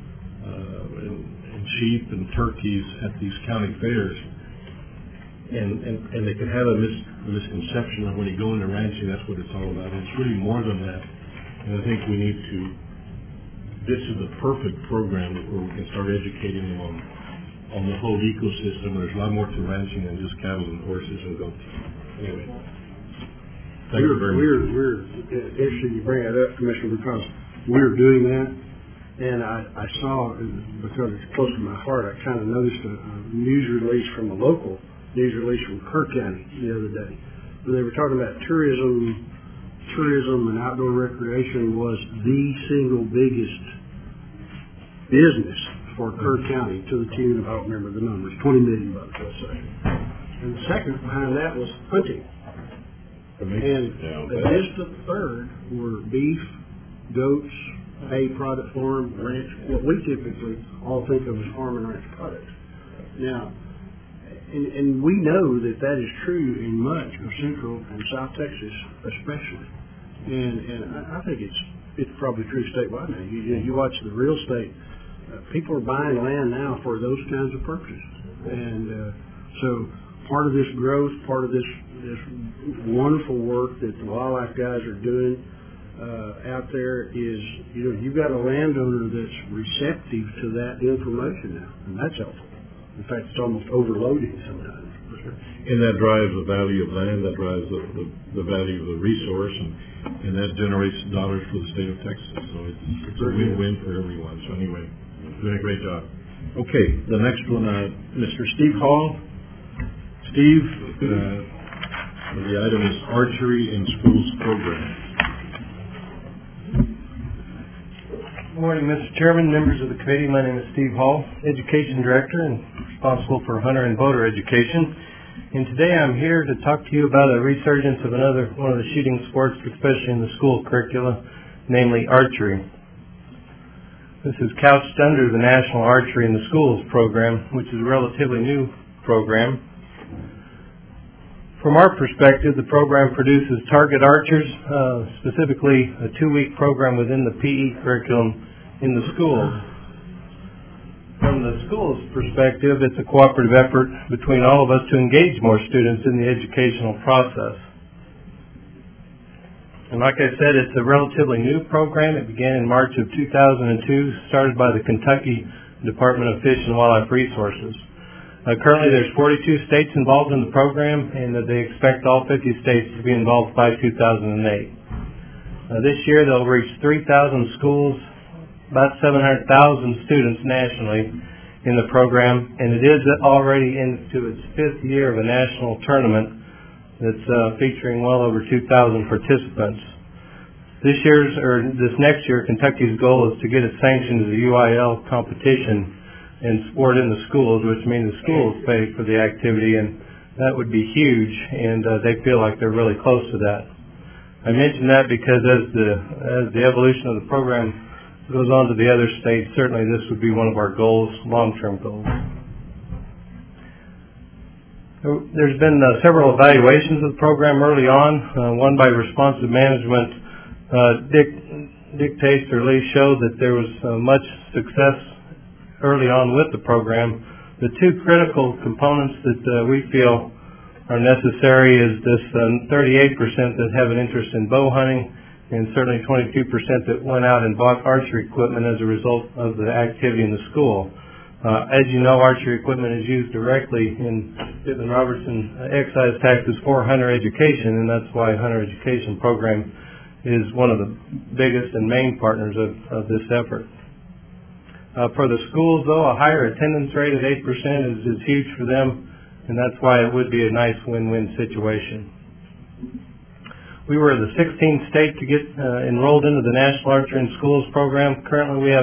and sheep and turkeys at these county fairs, and they can have a misconception of when you go into ranching, that's what it's all about. And it's really more than that. And I think we need to. This is the perfect program where we can start educating them on the whole ecosystem. There's a lot more to ranching than just cattle and horses and goats. Anyway, thank you very much. We're interesting you bring that up, Commissioner, because we're doing that. And I saw, because it's close to my heart, I kind of noticed a news release from a local news release from Kerr County the other day. They were talking about tourism and outdoor recreation was the single biggest business for Kerr County, to the tune of, I don't remember the numbers, $20 million, let's say. And the second behind that was hunting. And a distant third were beef, goats, hay product farm, ranch, what we typically all think of as farm and ranch products. Now, and we know that is true in much of Central and South Texas, especially. And I think it's probably true statewide now. You watch the real estate, people are buying land now for those kinds of purposes. And so part of this growth, part of this wonderful work that the wildlife guys are doing out there is, you've got a landowner that's receptive to that information now, and that's helpful. In fact, it's almost overloading sometimes. And that drives the value of land, that drives the value of the resource, and that generates dollars for the state of Texas. So it's a win-win for everyone. So anyway, doing a great job. Okay, the next one, Mr. Steve Hall. Steve, the item is Archery in Schools Program. Good morning, Mr. Chairman, members of the committee. My name is Steve Hall, Education Director and responsible for hunter and boater education. And today I'm here to talk to you about a resurgence of one of the shooting sports, especially in the school curricula, namely archery. This is couched under the National Archery in the Schools program, which is a relatively new program. From our perspective, the program produces target archers, specifically a 2-week program within the PE curriculum in the schools. From the school's perspective, it's a cooperative effort between all of us to engage more students in the educational process. And like I said, it's a relatively new program. It began in March of 2002, started by the Kentucky Department of Fish and Wildlife Resources. Currently, there's 42 states involved in the program, and they expect all 50 states to be involved by 2008. This year, they'll reach 3,000 schools, about 700,000 students nationally in the program, and it is already into its 5th year of a national tournament that's featuring well over 2,000 participants. This next year, Kentucky's goal is to get it sanctioned as a UIL competition and sport in the schools, which means the schools pay for the activity, and that would be huge, and they feel like they're really close to that. I mention that because as the evolution of the program goes on to the other states, certainly this would be one of our goals, long-term goals. There's been several evaluations of the program early on. One by Responsive Management dictates or at least showed that there was much success early on with the program. The 2 critical components that we feel are necessary is this 38% that have an interest in bow hunting, and certainly 22% that went out and bought archery equipment as a result of the activity in the school. As you know, archery equipment is used directly in Pittman-Robertson excise taxes for hunter education, and that's why hunter education program is one of the biggest and main partners of this effort. For the schools, though, a higher attendance rate of 8% is huge for them, and that's why it would be a nice win-win situation. We were the 16th state to get enrolled into the National Archery in Schools program. Currently, we have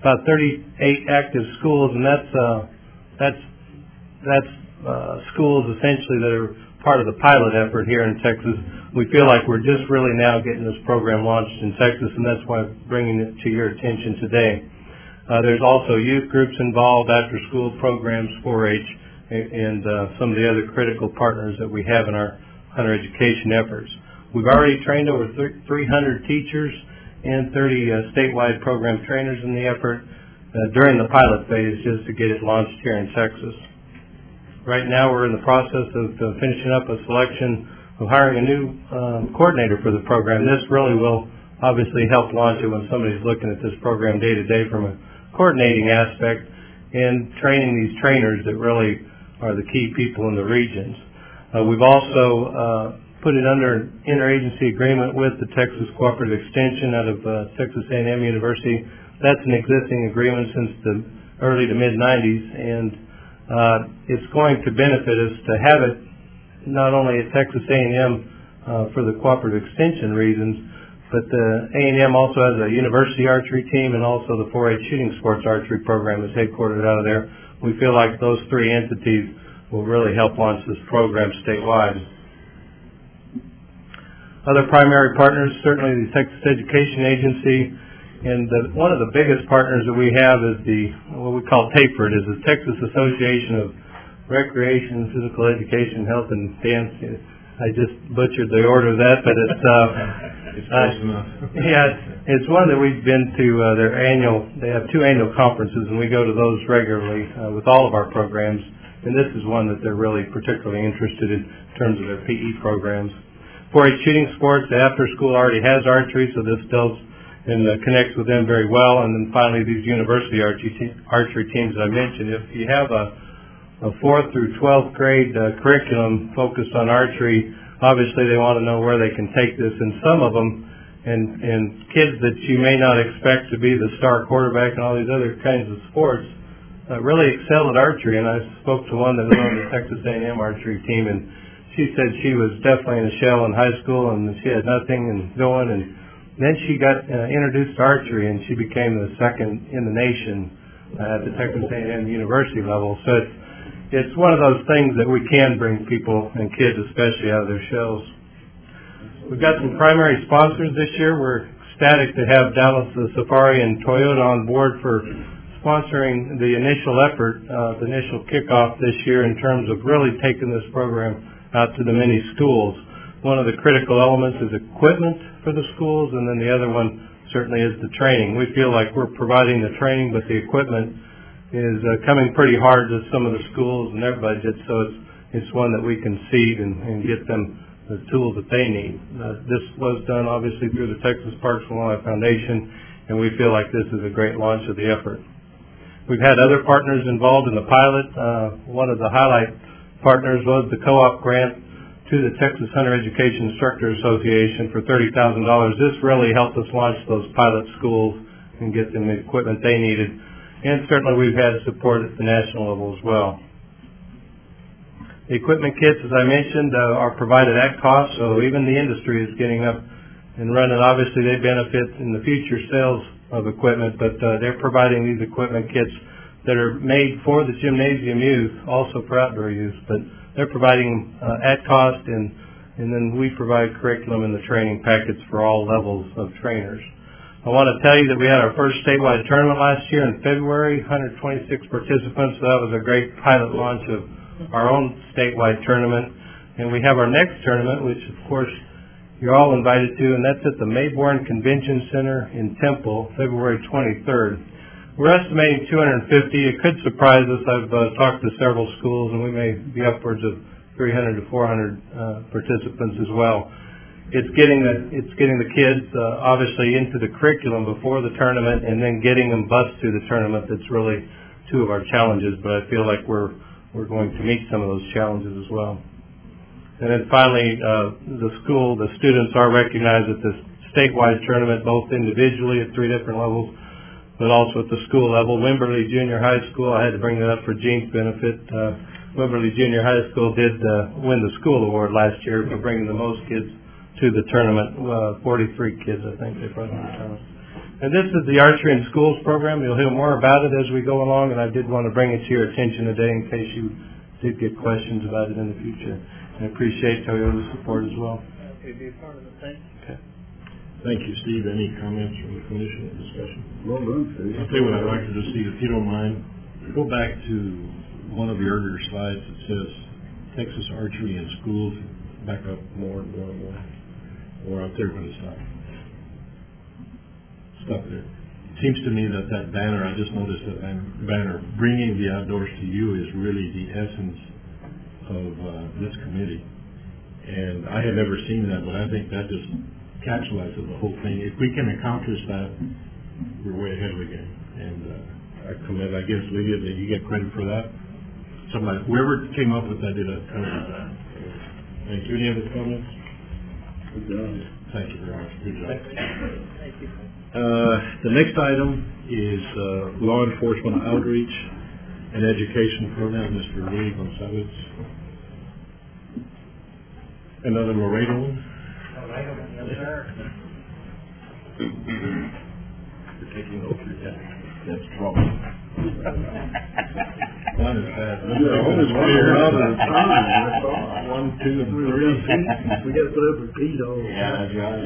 about 38 active schools, and that's schools essentially that are part of the pilot effort here in Texas. We feel like we're just really now getting this program launched in Texas, and that's why I'm bringing it to your attention today. There's also youth groups involved, after-school programs, 4-H, and some of the other critical partners that we have in our hunter education efforts. We've already trained over 300 teachers and 30 statewide program trainers in the effort during the pilot phase just to get it launched here in Texas. Right now we're in the process of finishing up a selection of hiring a new coordinator for the program. This really will obviously help launch it when somebody's looking at this program day to day from a coordinating aspect and training these trainers that really are the key people in the regions. We've also put it under an interagency agreement with the Texas Cooperative Extension out of Texas A&M University. That's an existing agreement since the early to mid-90s, and it's going to benefit us to have it not only at Texas A&M for the Cooperative Extension reasons, but the A&M also has a university archery team, and also the 4-H shooting sports archery program is headquartered out of there. We feel like those three entities will really help launch this program statewide. Other primary partners, certainly the Texas Education Agency, and one of the biggest partners that we have is what we call TAPERD, is the Texas Association of Recreation, Physical Education, Health, and Dance. I just butchered the order of that, but it's close enough. Yeah, it's one that we've been to they have 2 annual conferences, and we go to those regularly with all of our programs, and this is one that they're really particularly interested in terms of their PE programs. 4-H shooting sports, the after school already has archery, so this does and connects with them very well. And then finally, these university archery teams that I mentioned. If you have a 4th through 12th grade curriculum focused on archery, obviously they want to know where they can take this. And some of them, and kids that you may not expect to be the star quarterback and all these other kinds of sports, really excel at archery. And I spoke to one that was on the Texas A&M archery team, and she said she was definitely in a shell in high school and she had nothing and going, and then she got introduced to archery and she became the second in the nation at the Texas A&M University level. So it's one of those things that we can bring people and kids especially out of their shells. We've got some primary sponsors this year. We're ecstatic to have Dallas Safari and Toyota on board for sponsoring the initial effort, the initial kickoff this year in terms of really taking this program out to the many schools. One of the critical elements is equipment for the schools, and then the other one certainly is the training. We feel like we're providing the training, but the equipment is coming pretty hard to some of the schools and their budgets, so it's one that we can seed and get them the tools that they need. This was done obviously through the Texas Parks and Wildlife Foundation, and we feel like this is a great launch of the effort. We've had other partners involved in the pilot. One of the highlight partners was the co-op grant to the Texas Hunter Education Instructor Association for $30,000. This really helped us launch those pilot schools and get them the equipment they needed. And certainly we've had support at the national level as well. The equipment kits, as I mentioned, are provided at cost, so even the industry is getting up and running. Obviously they benefit in the future sales of equipment, but they're providing these equipment kits that are made for the gymnasium youth, also for outdoor use, but they're providing at cost, and then we provide curriculum and the training packets for all levels of trainers. I want to tell you that we had our first statewide tournament last year in February, 126 participants, so that was a great pilot launch of our own statewide tournament. And we have our next tournament, which of course you're all invited to, and that's at the Mayborn Convention Center in Temple, February 23rd. We're estimating 250. It could surprise us. I've talked to several schools, and we may be upwards of 300 to 400 participants as well. It's getting the kids obviously into the curriculum before the tournament, and then getting them bused through the tournament. That's really 2 of our challenges. But I feel like we're going to meet some of those challenges as well. And then finally, the students are recognized at this statewide tournament, both individually at 3 different levels, but also at the school level. Wimberley Junior High School, I had to bring that up for Gene's benefit. Wimberley Junior High School did win the school award last year for bringing the most kids to the tournament. 43 kids, I think, they brought to the tournament. And this is the Archery in Schools program. You'll hear more about it as we go along, and I did want to bring it to your attention today in case you did get questions about it in the future. I appreciate Toyota's support as well. Be a part of it. Thanks. Okay. Thank you, Steve. Any comments from the commission or discussion? Well done, Steve. I'll tell you what I'd like to do, Steve, if you don't mind, go back to one of the earlier slides that says Texas Archery in Schools. Back up more and more and more. Or out there, going to stop. Stop there. It seems to me that banner, I just noticed that banner, bringing the outdoors to you, is really the essence of this committee. And I had never seen that, but I think that just capsulizes the whole thing. If we can accomplish that, we're way ahead of the game. And I guess, Lydia, that you get credit for that. Somebody, whoever came up with that did a kind of job. Thank you. Any other comments? Good job. Thank you very much. Good job. Thank you. The next item is law enforcement outreach and education program, Mr. Luis Gonzalez. Another Laredo one? Laredo, yes, sir. You're taking over, yeah. That's trouble. One is bad. One, two, and three. We got to put up with Pete all. Yeah, that's right.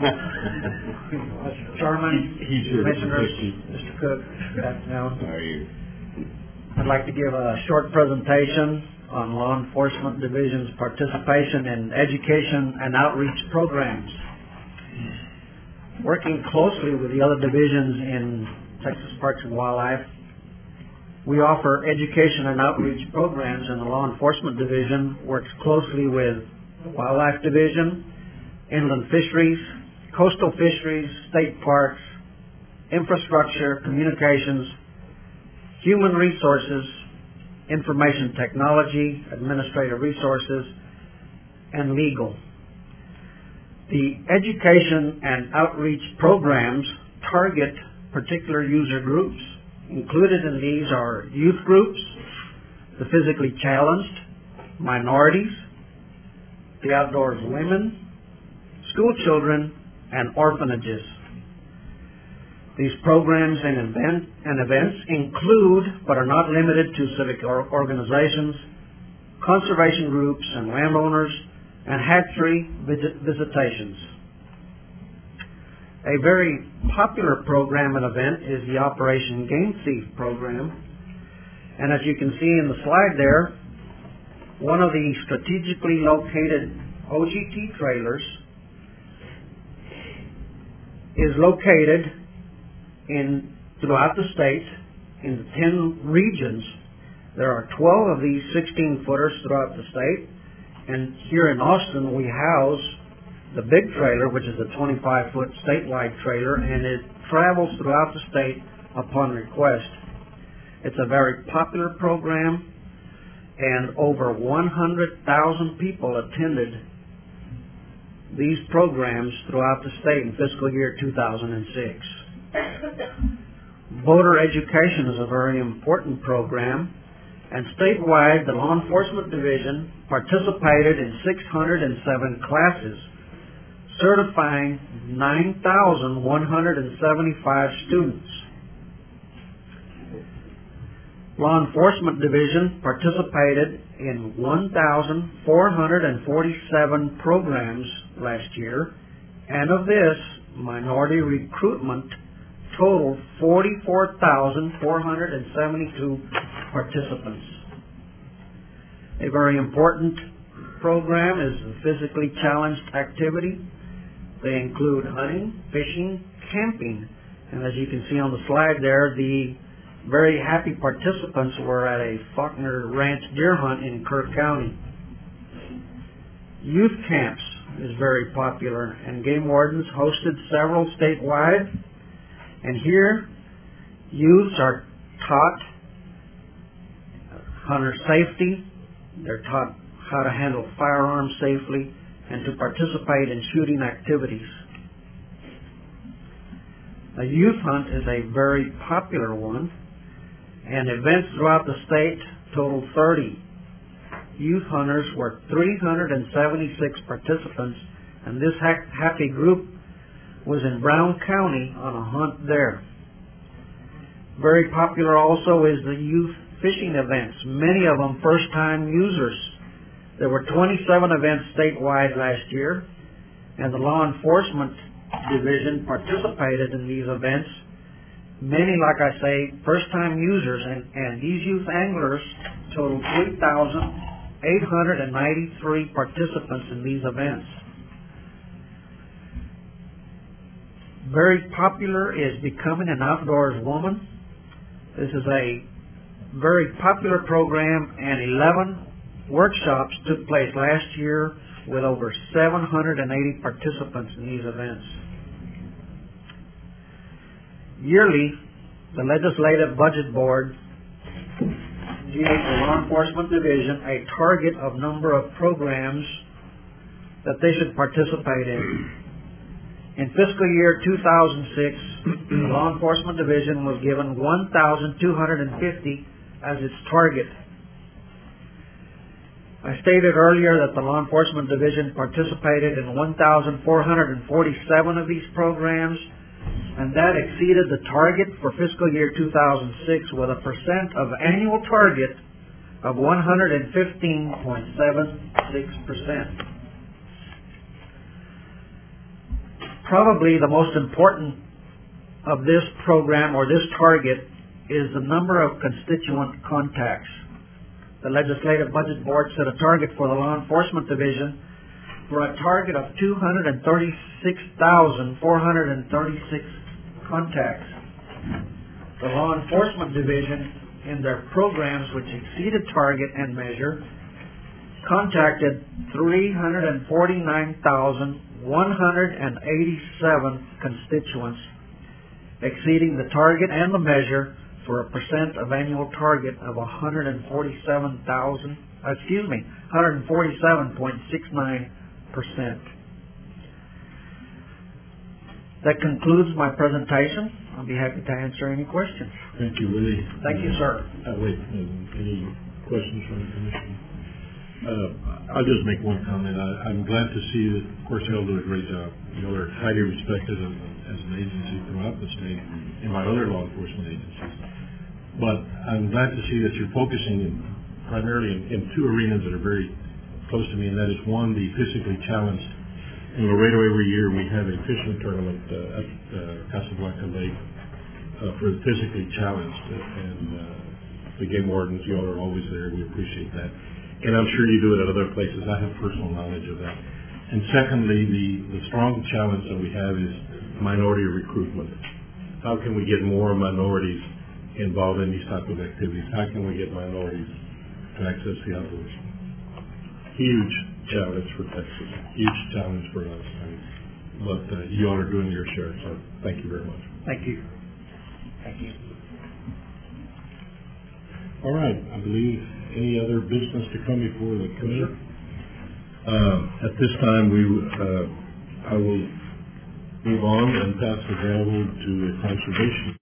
Mr. Chairman, He's here. Commissioners, Mr. Cook, good afternoon. How are you? I'd like to give a short presentation on Law Enforcement Division's participation in education and outreach programs. Working closely with the other divisions in Texas Parks and Wildlife, we offer education and outreach programs, and the Law Enforcement Division works closely with the Wildlife Division, Inland Fisheries, Coastal Fisheries, State Parks, Infrastructure, Communications, Human Resources, Information Technology, Administrative Resources, and Legal. The education and outreach programs target particular user groups. Included in these are youth groups, the physically challenged, minorities, the outdoors women, school children, and orphanages. These programs and events include, but are not limited to, civic organizations, conservation groups and landowners, and hatchery visitations. A very popular program and event is the Operation Game Thief program. And as you can see in the slide there, one of the strategically located OGT trailers is located throughout the state in the 10 regions. There are 12 of these 16-footers throughout the state. And here in Austin, we house the big trailer, which is a 25-foot statewide trailer, and it travels throughout the state upon request. It's a very popular program, and over 100,000 people attended these programs throughout the state in fiscal year 2006. Voter education is a very important program, and statewide, the Law Enforcement Division participated in 607 classes, certifying 9,175 students. Law Enforcement Division participated in 1,447 programs last year, and of this, minority recruitment totaled 44,472 participants. A very important program is the physically challenged activity. They include hunting, fishing, camping, and as you can see on the slide there, the very happy participants were at a Faulkner Ranch deer hunt in Kirk County. Youth camps is very popular, and game wardens hosted several statewide, and here youths are taught hunter safety, they're taught how to handle firearms safely, and to participate in shooting activities. A youth hunt is a very popular one, and events throughout the state total 30. Youth hunters were 376 participants, and this happy group was in Brown County on a hunt there. Very popular also is the youth fishing events, many of them first-time users. There were 27 events statewide last year, and the law enforcement division participated in these events. Many, like I say, first-time users, and these youth anglers totaled 3,893 participants in these events. Very popular is Becoming an Outdoors Woman. This is a very popular program, and 11 workshops took place last year with over 780 participants in these events. Yearly, the Legislative Budget Board gives the Law Enforcement Division a target of number of programs that they should participate in. In fiscal year 2006, the Law Enforcement Division was given 1,250 as its target. I stated earlier that the Law Enforcement Division participated in 1,447 of these programs, and that exceeded the target for fiscal year 2006 with a percent of annual target of 115.76%. Probably the most important of this program or this target is the number of constituent contacts. The Legislative Budget Board set a target for the Law Enforcement Division for a target of 236,436 contacts. The Law Enforcement Division, in their programs which exceeded target and measure, contacted 349,187 constituents, exceeding the target and the measure for a percent of annual target of 147.69%. That concludes my presentation. I'll be happy to answer any questions. Thank you, Willie. Thank you, sir. Any questions from the commission? I'll just make one comment. I'm glad to see that, of course, y'all do a great job. Y'all are highly respected as an agency throughout the state and by other law enforcement agencies. But I'm glad to see that you're focusing primarily in two arenas that are very close to me, and that is one, the physically challenged. In Laredo every year we have a fishing tournament at Casablanca Lake for the physically challenged, and the game wardens, y'all are always there. We appreciate that. And I'm sure you do it at other places. I have personal knowledge of that. And secondly, the strong challenge that we have is minority recruitment. How can we get more minorities involved in these type of activities? How can we get minorities to access the outdoors? Huge challenge for Texas. Huge challenge for us. But you all are doing your share, so thank you very much. Thank you. Thank you. All right. I believe any other business to come before the committee? At this time, I will move on and pass the gavel to conservation.